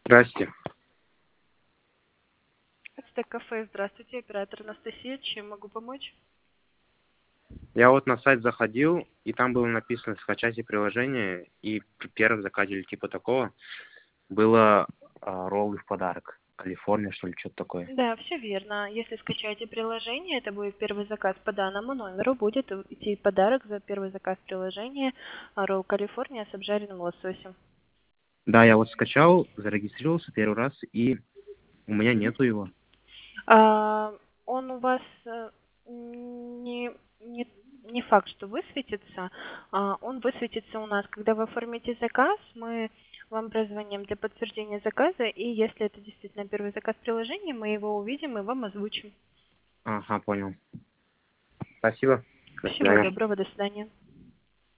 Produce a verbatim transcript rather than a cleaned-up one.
Здрасте. Ацтек кафе, здравствуйте, оператор Анастасия, чем могу помочь? Я вот на сайт заходил, и там было написано «Скачайте приложение», и при первом заказе или типа такого было а, роллы в подарок. Калифорния, что ли, что-то такое. Да, все верно. Если скачаете приложение, это будет первый заказ по данному номеру, будет идти подарок за первый заказ приложения ролл Калифорния с обжаренным лососем. Да, я вот скачал, зарегистрировался первый раз, и у меня нету его. А, он у вас э, не, не, не факт, что высветится. А, он высветится у нас, когда вы оформите заказ, мы вам прозвоним для подтверждения заказа, и если это действительно первый заказ приложения, мы его увидим и вам озвучим. Ага, понял. Спасибо. До Всего свидания. доброго, до свидания.